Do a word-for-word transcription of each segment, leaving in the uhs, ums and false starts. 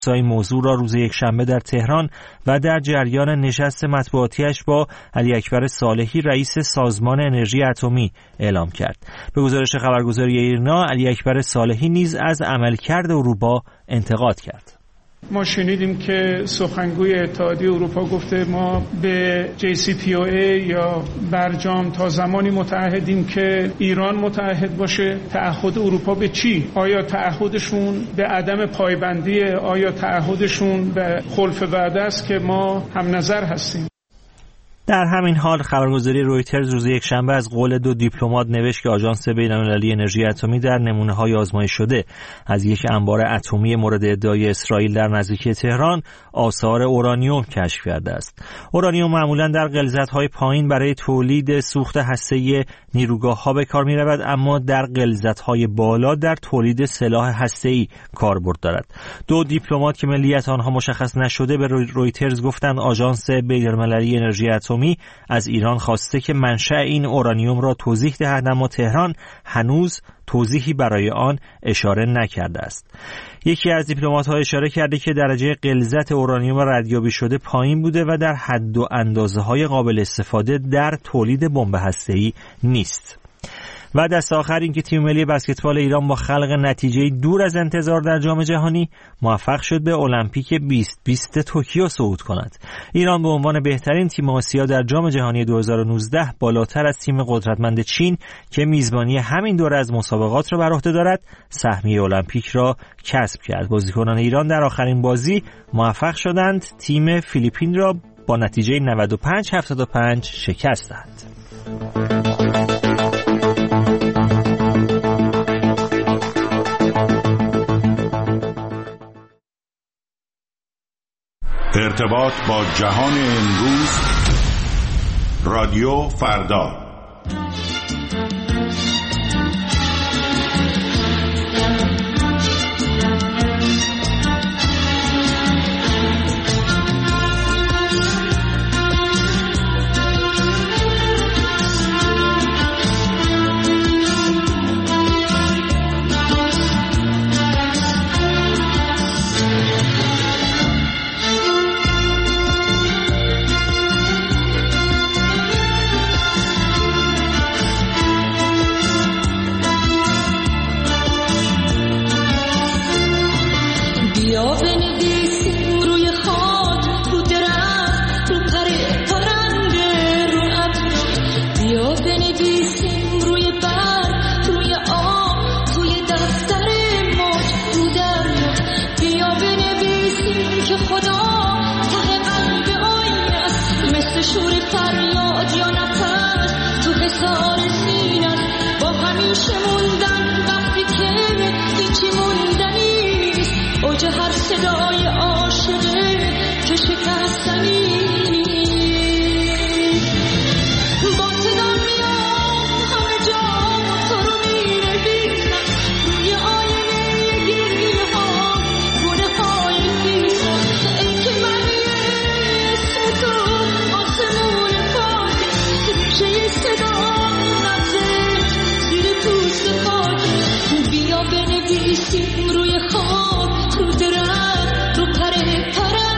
این موضوع را روز یکشنبه در تهران و در جریان نشست مطبوعاتیش با علی اکبر صالحی رئیس سازمان انرژی اتمی اعلام کرد. به گزارش خبرگزاری ایرنا، علی اکبر صالحی نیز از عملکرد اروپا انتقاد کرد. ما شنیدیم که سخنگوی اتحادیه اروپا گفته ما به جی سی پی او ای یا برجام تا زمانی متعهدیم که ایران متعهد باشه. تعهد اروپا به چی؟ آیا تعهدشون به عدم پایبندی؟ آیا تعهدشون به خلف وعده است که ما هم نظر هستیم؟ در همین حال خبرگزاری رویترز روز یکشنبه از قول دو دیپلمات نوشت که آژانس بین‌المللی انرژی اتمی در نمونه‌های آزمایش شده از یک انبار اتمی مورد ادعای اسرائیل در نزدیکی تهران آثار اورانیوم کشف کرده است. اورانیوم معمولاً در غلظت‌های پایین برای تولید سوخت هسته‌ای نیروگاه‌ها به کار می‌رود، اما در غلظت‌های بالا در تولید سلاح هسته‌ای کاربرد دارد. دو دیپلمات که ملیت آنها مشخص نشده به رویترز گفتند آژانس بین‌المللی انرژی اتمی از ایران خواسته که منشأ این اورانیوم را توضیح دهد، اما تهران هنوز توضیحی برای آن اشاره نکرده است. یکی از دیپلمات‌ها اشاره کرده که درجه غلظت اورانیوم ردیابی شده پایین بوده و در حد و اندازه‌های قابل استفاده در تولید بمب هسته‌ای نیست. و دست آخر این که تیم ملی بسکتبال ایران با خلق نتیجه دور از انتظار در جام جهانی موفق شد به المپیک بیست بیست توکیو صعود کند. ایران به عنوان بهترین تیم آسیا در جام جهانی دو هزار و نوزده بالاتر از تیم قدرتمند چین که میزبانی همین دوره از مسابقات را بر عهده دارد سهمیه المپیک را کسب کرد. بازیکنان ایران در آخرین بازی موفق شدند تیم فیلیپین را با نتیجه نود و پنج هفتاد و پنج شکست دهند. ارتباط با جهان امروز، رادیو فردا. روی خواب رو درد رو پره پره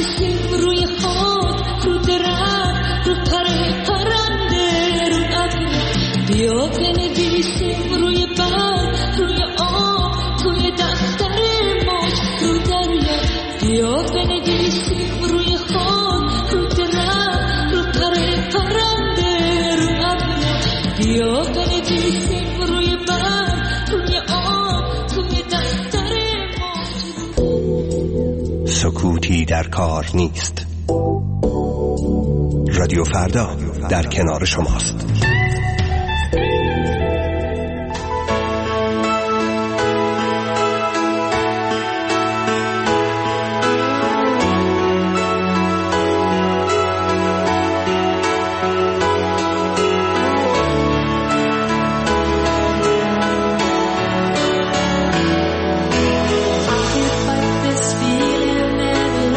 بنویسیم روی خاک، رو درخت، رو پر پرنده، رو ابر. بیا بنویسیم روی برگ، روی آب، توی دفتر موج، رو دریا. بیا بنویسیم روی خاک، رو درخت، رو پر پرنده، رو ابر. بیا بنویسیم روی برگ، روی آب، توی دفتر موج. سکوتی در کار نیست. رادیو فردا در کنار شماست.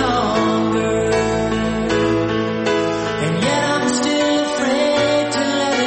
And yet I'm still afraid to let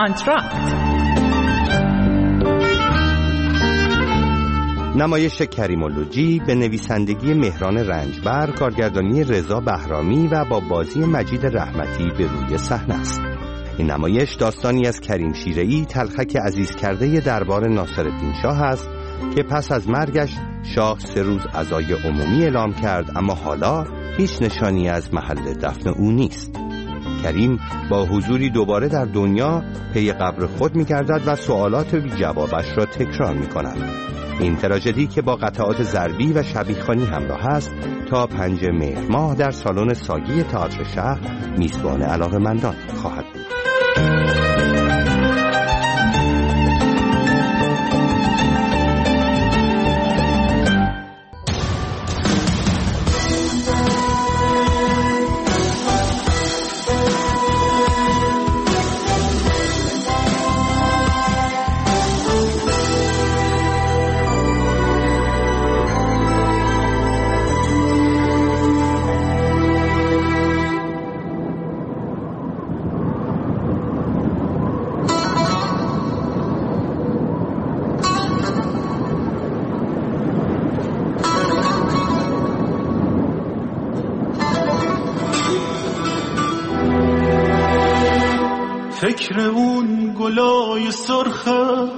کانترکت. نمایش کریمولوژی به نویسندگی مهران رنجبر، کارگردانی رضا بهرامی و با بازی مجید رحمتی به روی صحنه است. این نمایش داستانی از کریم شیره‌ای، تلخک عزیز کرده دربار ناصرالدین شاه است که پس از مرگش شاه سه روز عزای عمومی اعلام کرد، اما حالا هیچ نشانی از محل دفن او نیست. کریم با حضوری دوباره در دنیا پی قبر خود می‌گردد و سوالات بی جوابش را تکرار می‌کند. این تراژدی که با قطعات ضربی و شبیخوانی همراه است تا پنجم مهر ماه در سالن ساگی تئاتر شهر میزبان علاقه‌مندان خواهد بود. فکر اون گلای سرخه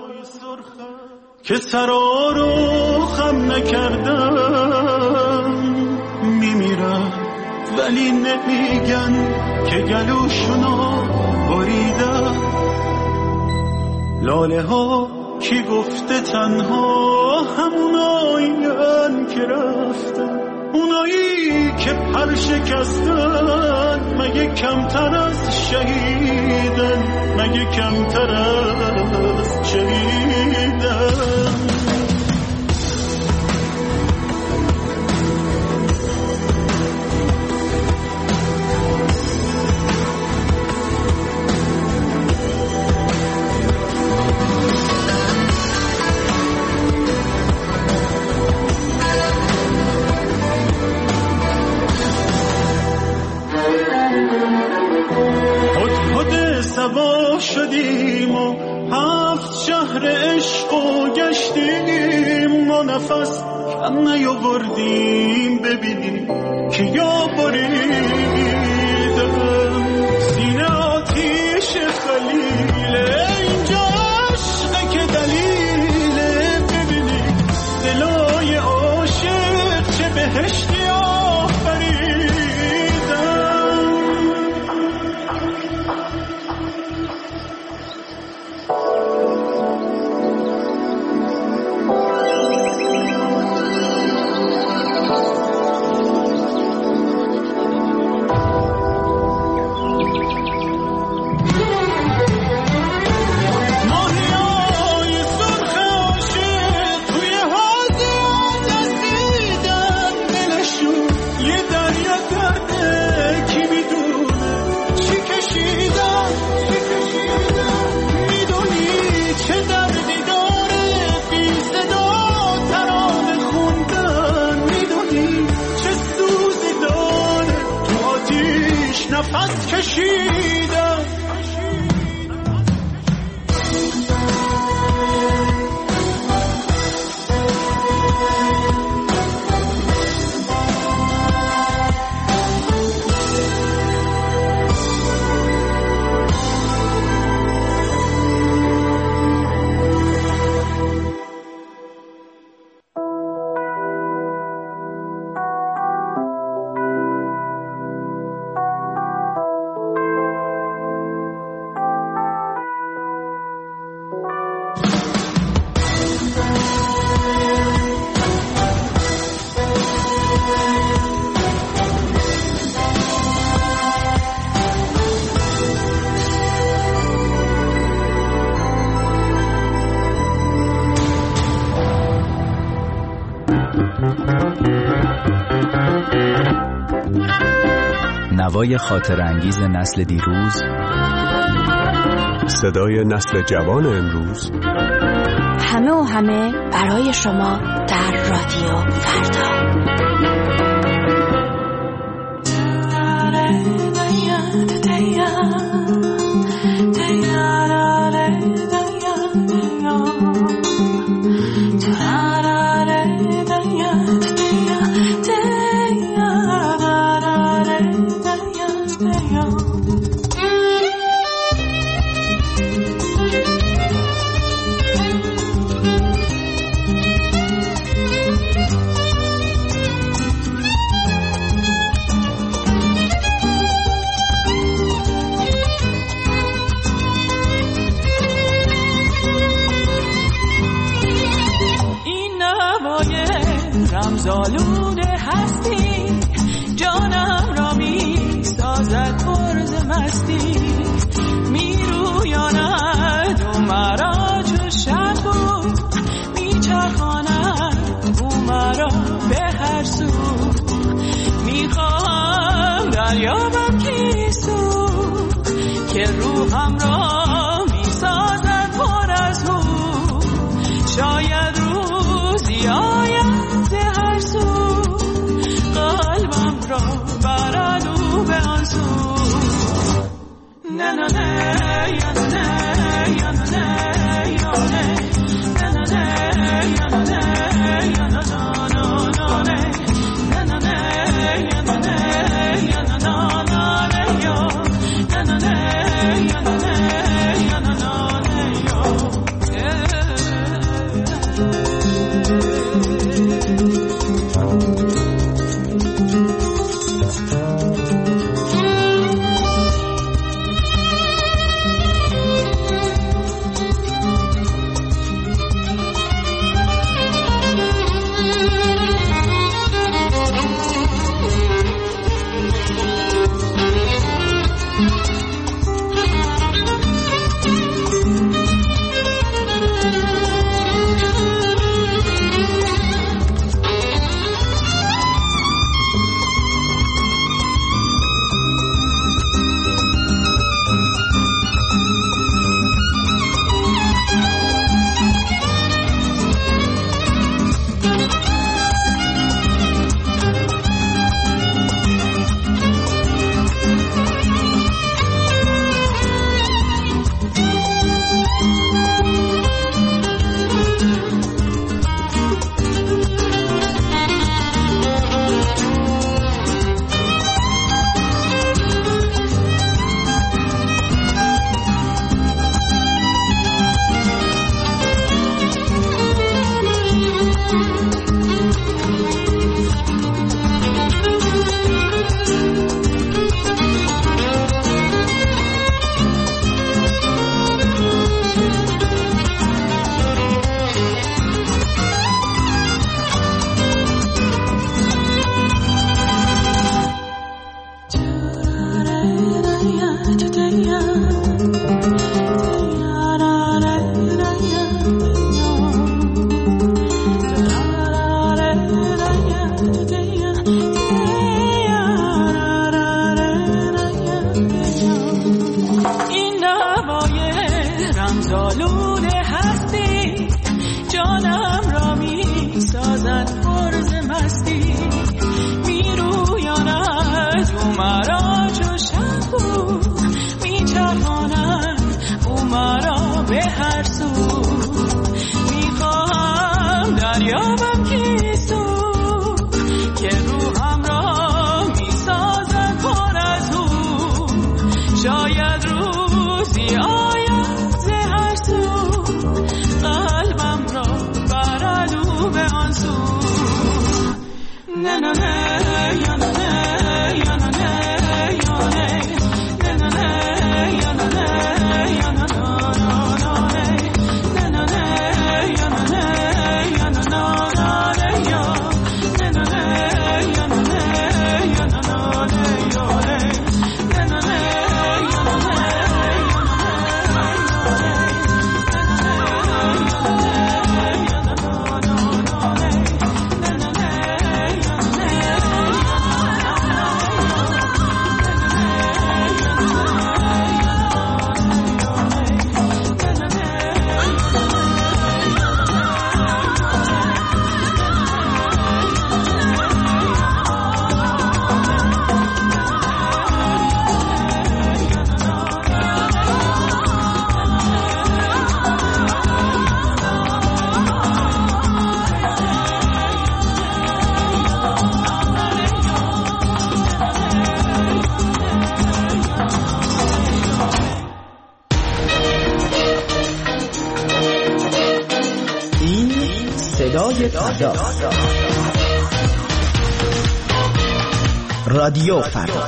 که سرا رو خم نکردن میمیرن، ولی نمیگن که گلوشونو بریدن. لاله ها کی گفته تنها همونایین که رفتن، اونایی که پر شکستن مگه کمتر از شهیدن، مگه کمتر از شهیدن. سوا شدیم و هفت شهر عشق و گشتیم، ما نفس کم نیاوردیم ببینیم که یا بریدم. سینه آتیش خلیله، اینجا عشقه که دلیله، ببینیم دلای عاشق چه بهشتی آفریدن. نفس کشیدم نوای خاطر انگیز نسل دیروز، صدای نسل جوان امروز، همه و همه برای شما در رادیو فردا. Day رمزآلود هستی، جانم را می سازد پرز مستی، می رویاند او مرا چو شبو، می چرخاند او مرا به هر سو، می خواهم دریابم کیسو که روحم را می سازد پر از او، شاید روزی آید ز هر سو، قلبم را برد او به آن سو. نه نه نه یا نه یا نه یا نه نه نه نه یا نه یا نه نه نه نه نه یا نه یا نه نه یا نه نه یا نه نه یا نه فردا. رادیو فردا.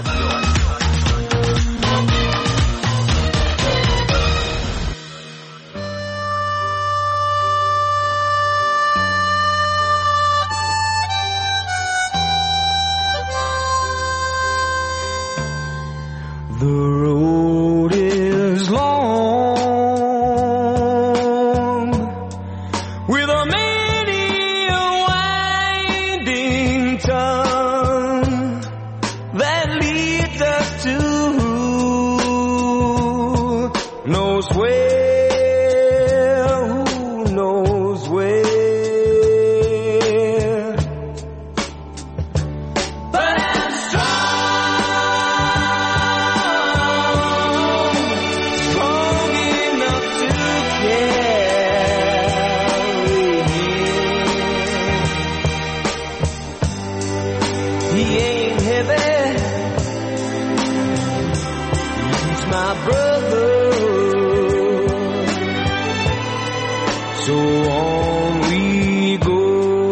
So on we go.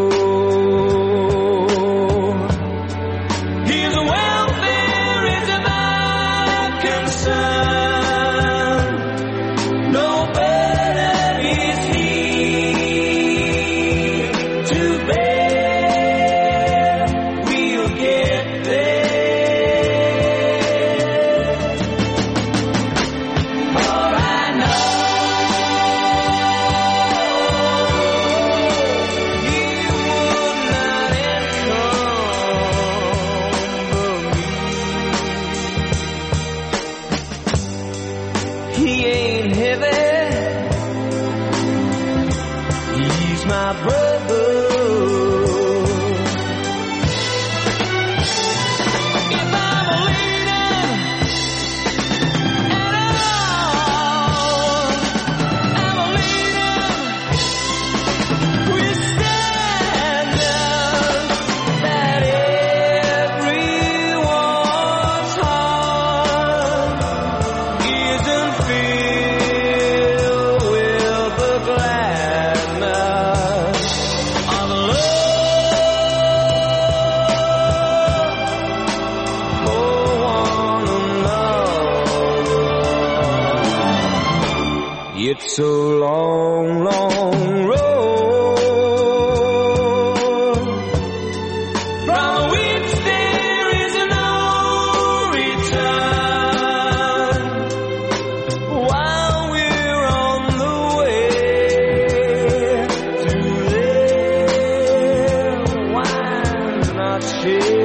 His welfare is my concern. No burden is he to bear. We'll get there. For I know he would not encumber me. He ain't heavy. He's my brother. If I'm a leader at all, I'm a leader with standards that everyone's heart isn't filled with the gladness of love for one another. It's a long, long road from which there is no return. While we're on the way to there, why not share?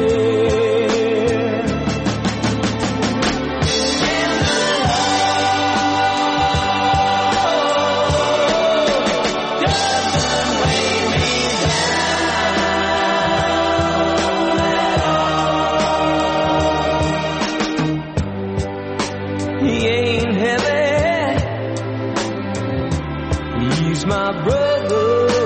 He ain't heavy. He's my brother.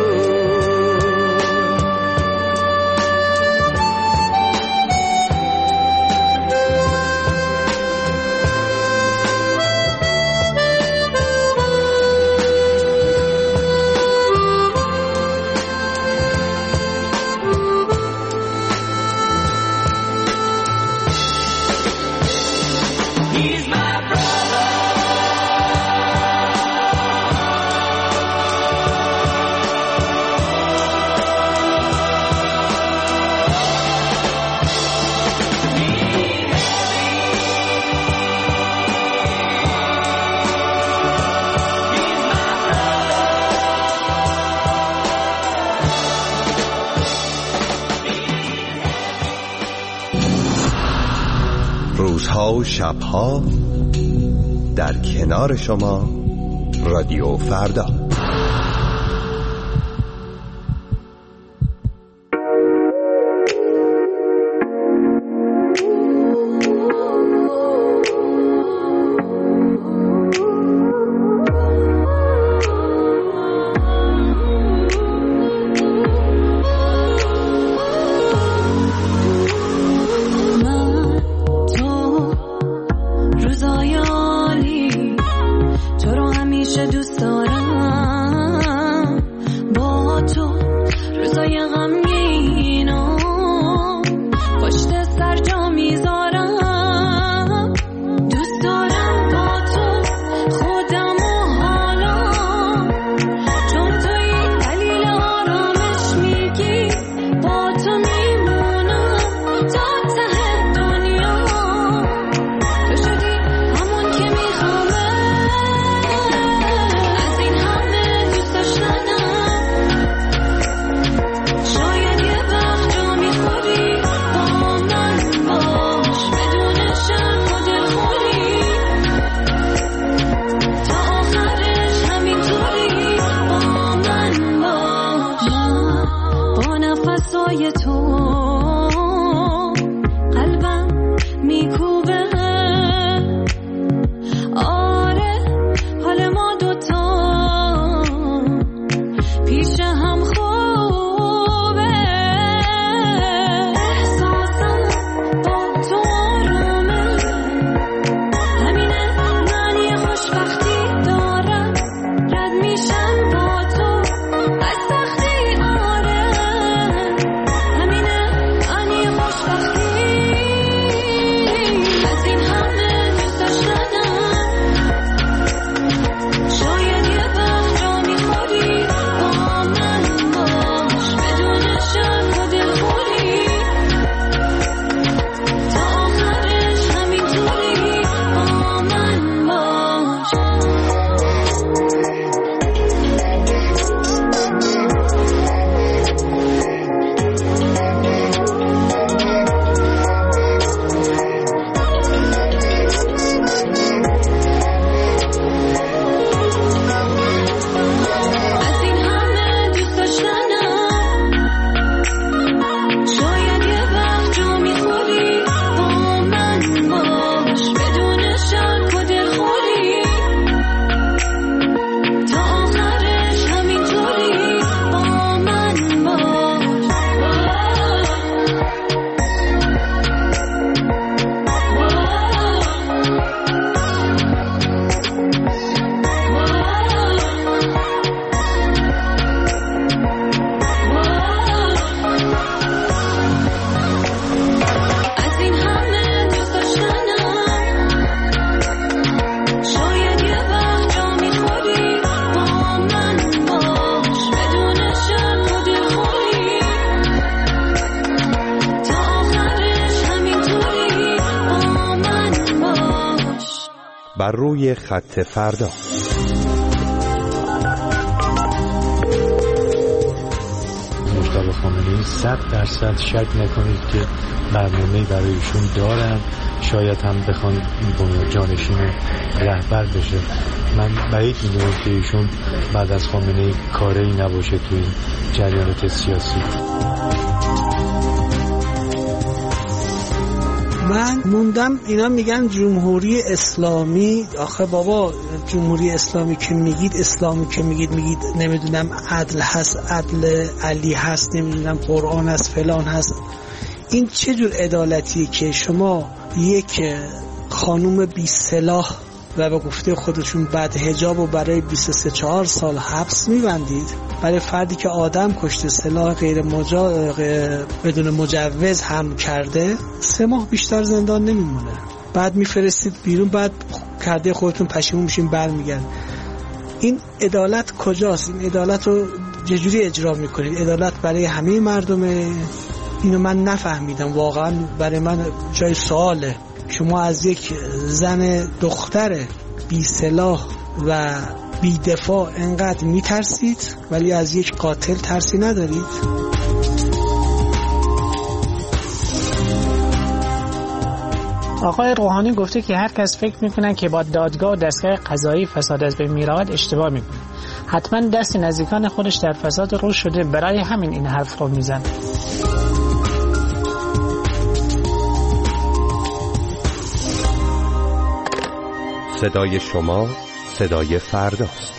He's my brother. روزها و شبها در کنار شما رادیو فردا. وقتی دارم رد میشم با بر روی خط فردا. مجتبی خامنه‌ای صد درصد شک نکنید که برنامه‌ای برای ایشون دارن، شاید هم بخوان بنیان‌جانشین رهبر بشه. من بعید می‌دونم که ایشون بعد از خامنه‌ای کاری نباشه تو این جریانات سیاسی. من موندم اینا میگن جمهوری اسلامی. آخه بابا جمهوری اسلامی که میگید، اسلامی که میگید میگید نمیدونم عدل هست، عدل علی هست، نمیدونم قرآن هست، فلان هست. این چه جور عدالتیه که شما یک خانوم بی سلاح و به گفته خودشون بعد حجاب و برای بیست و سه چهار سال حبس میبندید، برای فردی که آدم کشته، سلاح غیر مجا... بدون مجوز هم کرده، سه ماه بیشتر زندان نمیمونه، بعد میفرستید بیرون، بعد کرده خودتون پشیمون میشین برمیگردید. این عدالت کجاست؟ این عدالت رو چجوری اجرا میکنید؟ عدالت برای همه مردمه؟ اینو من نفهمیدم واقعا، برای من جای سواله. شما از یک زن دختر بی سلاح و بی دفاع انقدر میترسید ولی از یک قاتل ترسی ندارید؟ آقای روحانی گفته که هر کس فکر میکنه که با دادگاه و دستگاه قضایی فساد از بین میرود اشتباه میکنه. حتما دست نزدیکان خودش در فساد رو شده، برای همین این حرف رو میزنه. صدای شما صدای فرداست.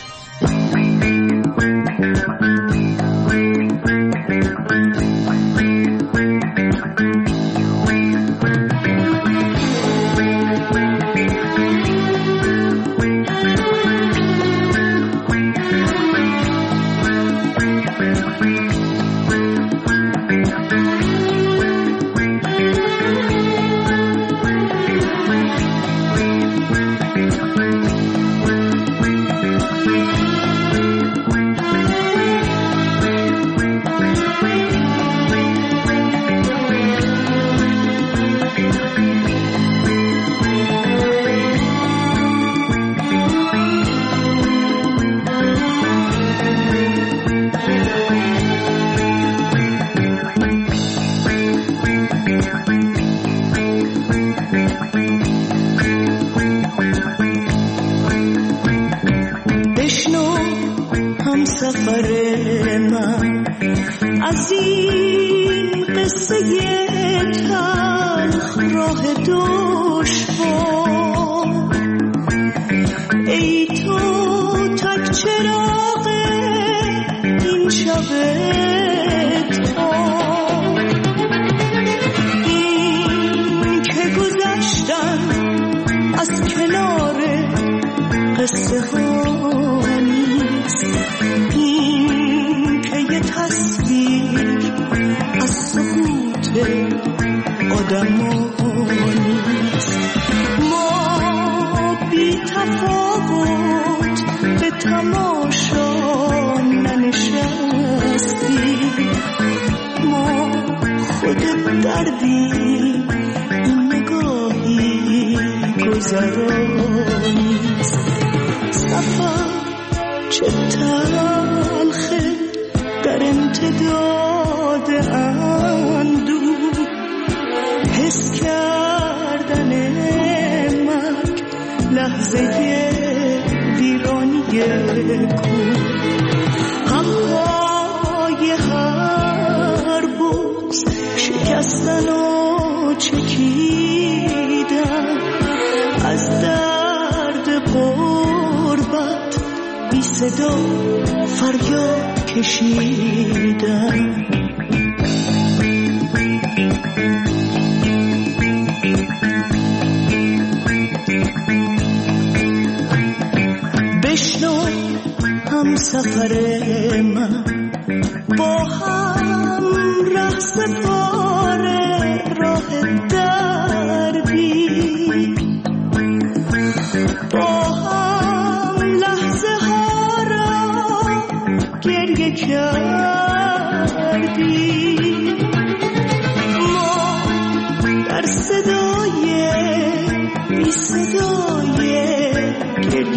صدای بی صدای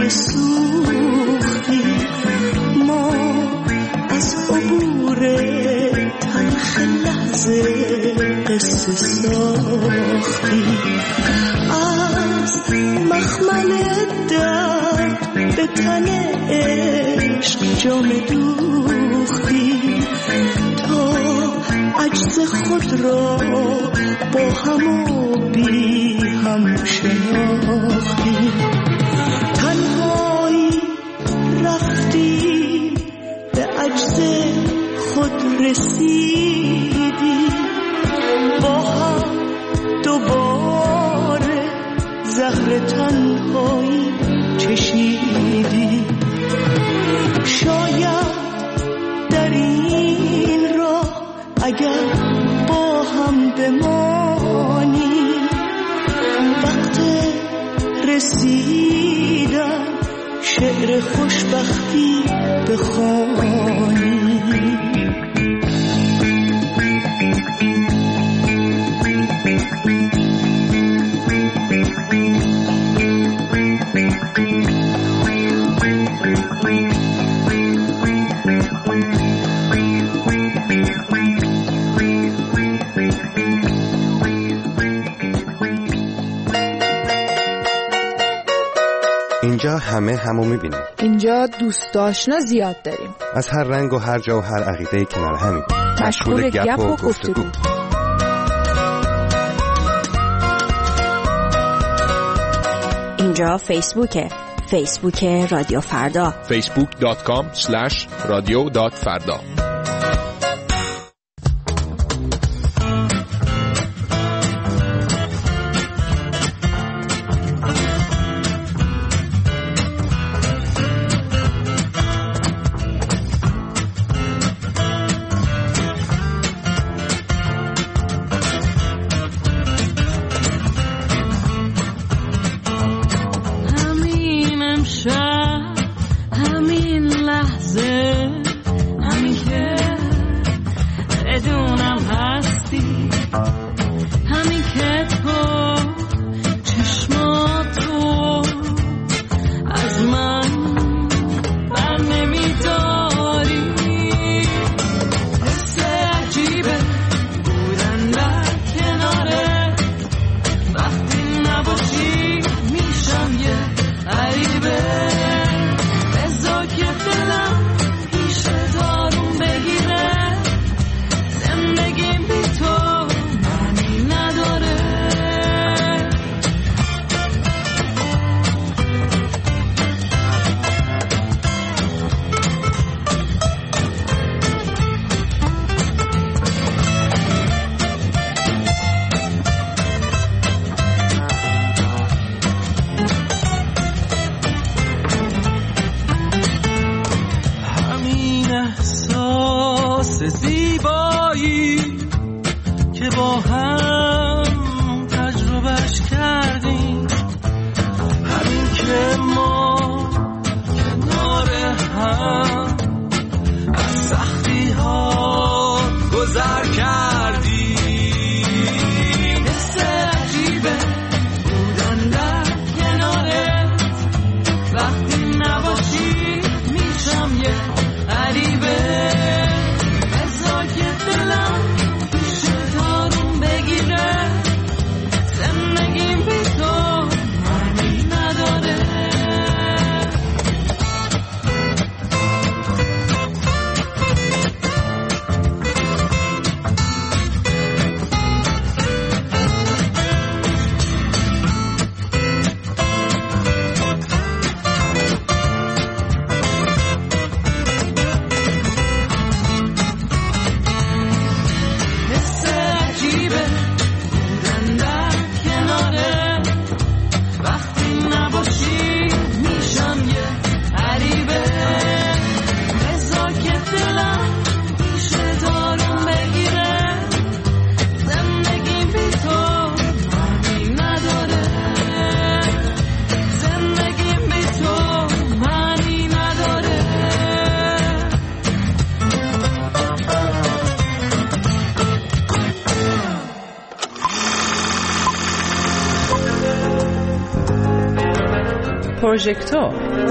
که سوختی، ما از عبور تلخ لحظه قصه ساختی، از مخمل درد به تن عشق جام دوختی، تا عجز خود را با هم و بی هم شناختی، تنهایی رفتی به عجز خود رسیدی، با هم دوباره زهر تنهایی چشیدی. شاید در این راه اگر با هم بمانی، وقت رسیدن شعر خوشبختی بخوانی. اینجا همه همو میبینیم. اینجا دوست آشنا زیاد داریم. از هر رنگ و هر جا و هر عقیده کنار همیم. مشغول گپ و گفتگو. اینجا فیسبوکه. فیسبوک رادیو فردا. فیسبوک دات کام اسلش رادیو دات فردا. پروژکتور.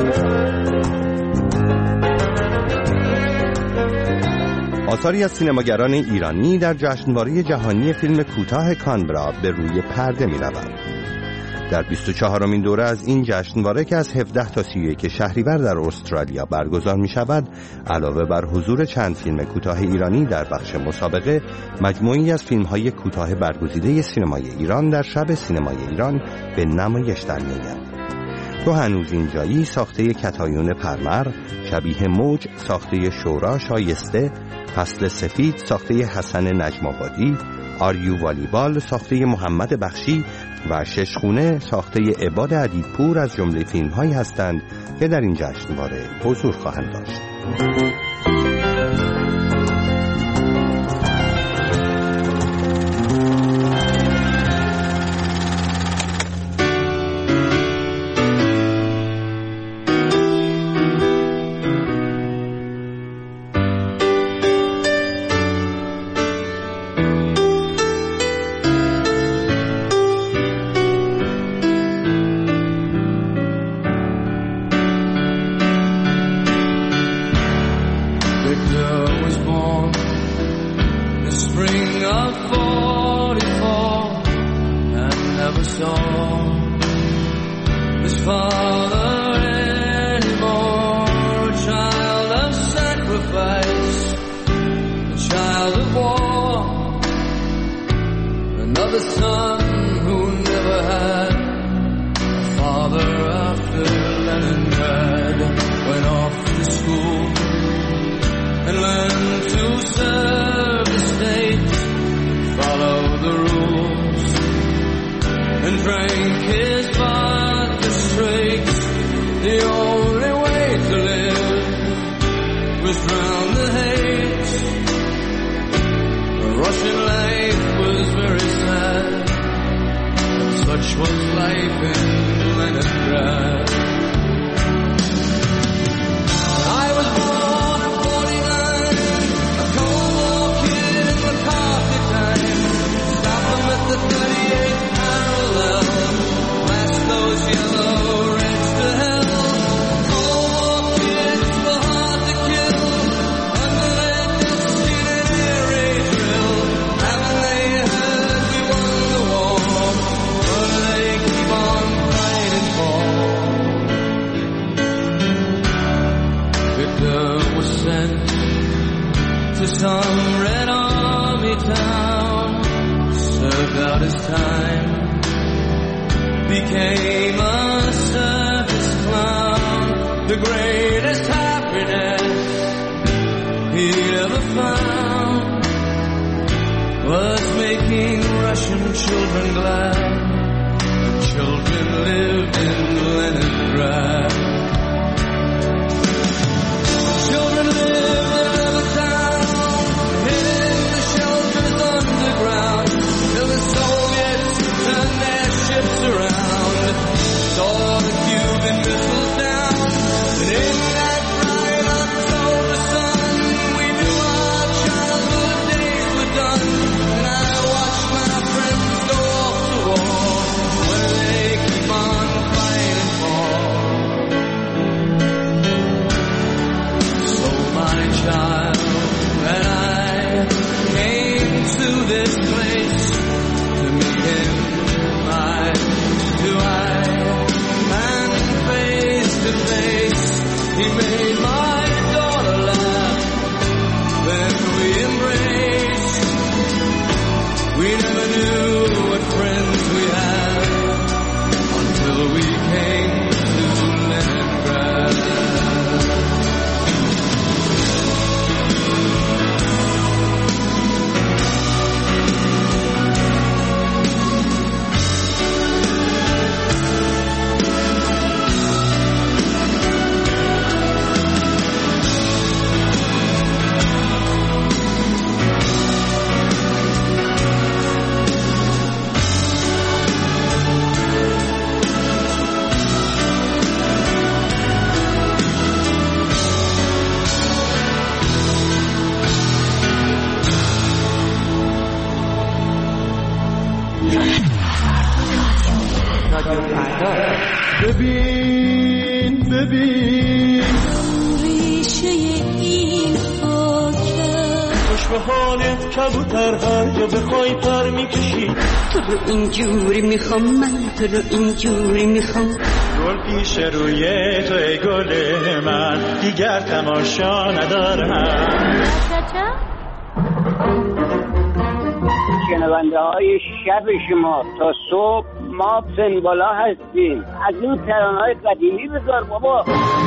آثاری از سینماگران ایرانی در جشنواره جهانی فیلم کوتاه کانبرا به روی پرده می روند. در بیست و چهارمین دوره از این جشنواره که از هفده تا سی و یک شهریور در استرالیا برگزار می شود، علاوه بر حضور چند فیلم کوتاه ایرانی در بخش مسابقه، مجموعی از فیلم‌های کوتاه برگزیده سینمای ایران در شب سینمای ایران به نمایش در می‌آید. تو هنوز اینجایی ساخته کتایون پرمر، شبیه موج ساخته شورا شایسته، فصل سفید ساخته حسن نجم‌آبادی، آریو والیبال ساخته محمد بخشی و ششخونه ساخته عباد عدیدپور از جمله فیلم‌هایی هستند که در این جشنواره حضور خواهند داشت. ببین ببین ریشه این خاکم خوش به حالت کبوتر هر جا بخوای پر میکشی تو رو اینجوری میخوام من تو رو اینجوری میخوام گل پیش روی تو ای گل من دیگر تماشا ندارم شنونده های شب شما تا صبح ما پنبالا هستیم از این ترانه های قدیمی بذار بابا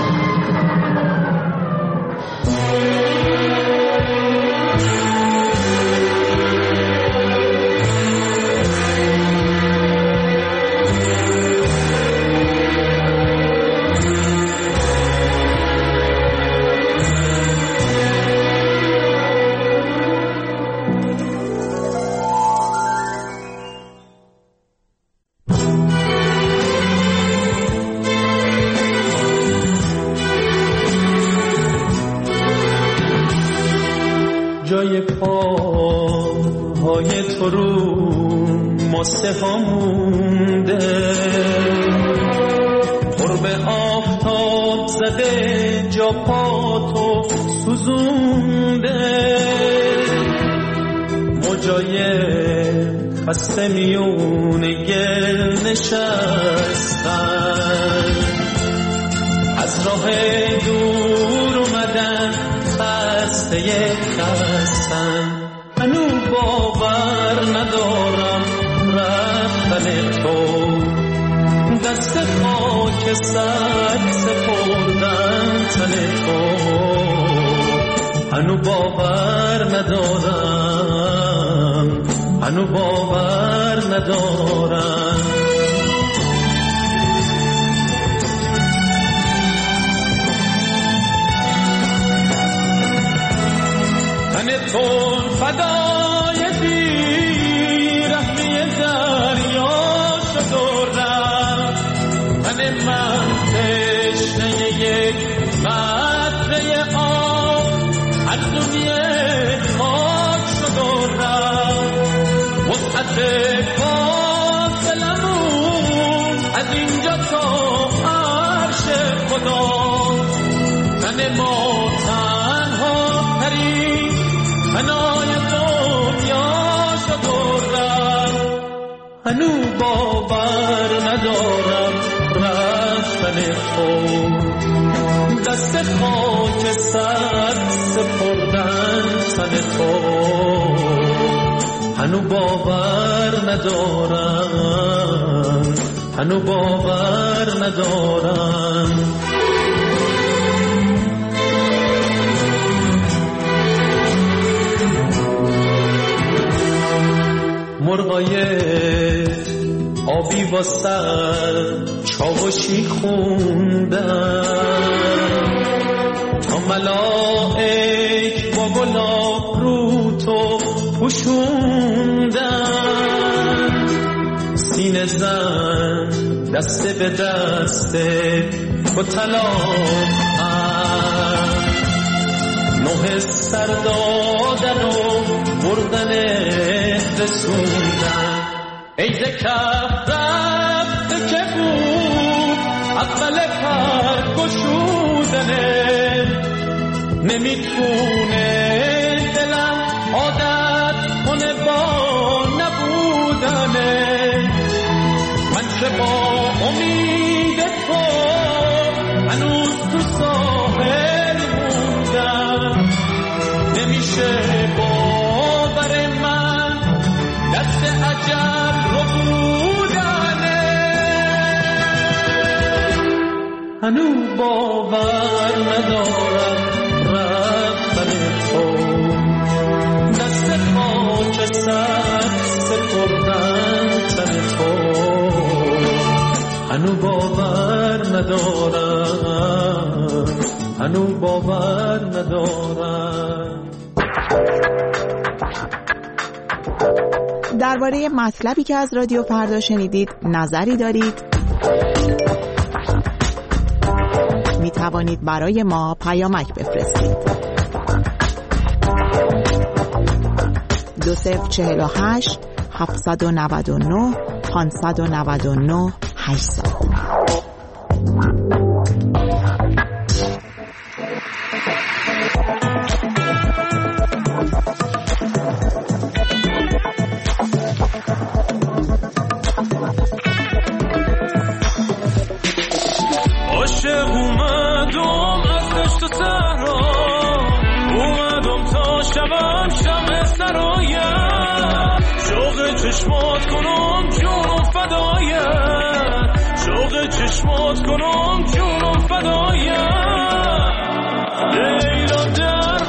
جای پاهای تو رو ماسته ها مونده قرب آفتاب زده جا پا تو سوزونده موجای خسته میون گل نشستن از راه دور اومدن خسته خستن منو باور ندارم رفتن تو دست خاک سر سپردن تن تو منو باور ندارم منو باور ندارم تو فدای بیرحمی دریا شد و رفت من من تشنه یک قطره آب از دنیای خاک شد و رفت وسعت فاصلمون از اینجا تا عرش خدا من ما تنها ترین منای دنیا شد و رفت هنو باور ندارم رفتن تو دست خاک سر سپردن تن تو هنو باور ندارم هنو باور ندارم مرغای آبی با سر چاوشی خوندن تا ملائک با گلاب رو تو پوشوندن سینه زن دست به دست تو طلاق نه سر دادن و بردن رسوندن ای ذکر رفت که بود اول پر گشودنه نمیتونه دلم عادت کنه با نبودنه من که با امید تو هنوز تو ساحل موندم نمیشه باور من دست عجب رو بودنه هنو باور ندارم رفتن تو دست خاک سر سپردن تن تو هنو باور ندارم هنو باور ندارم. درباره مطلبی که از رادیو فردا شنیدید نظری دارید؟ می توانید برای ما پیامک بفرستید. دو صفر چهل و هشت هفتصد و نود و نه پانصد و نود و نه هشتصد. شبم شب سرایم شوق چشمات کنم جونم فدایم شوق چشمات کنم جونم فدایم لیلا در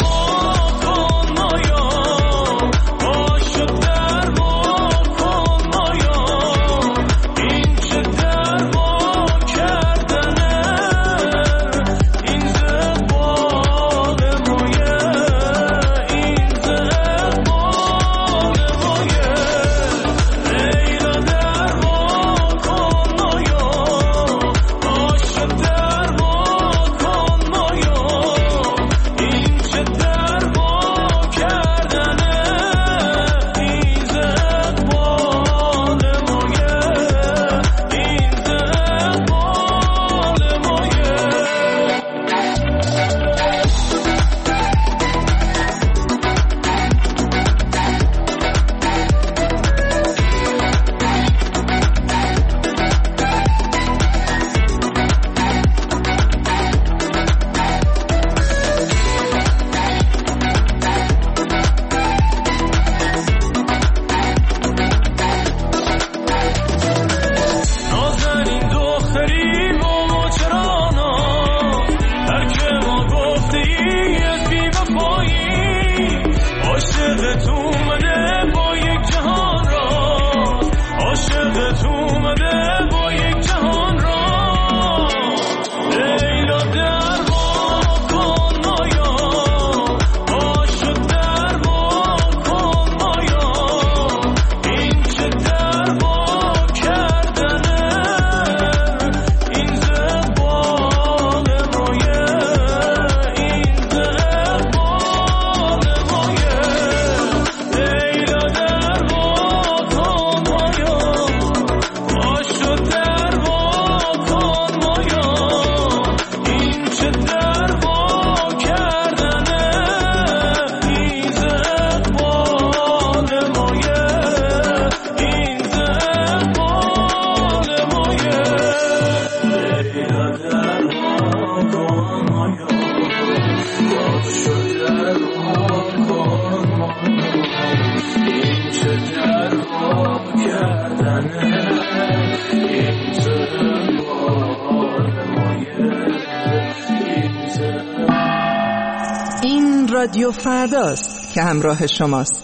رادیو فرداست که همراه شماست.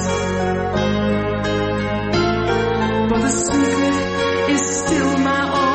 But the secret is still my own.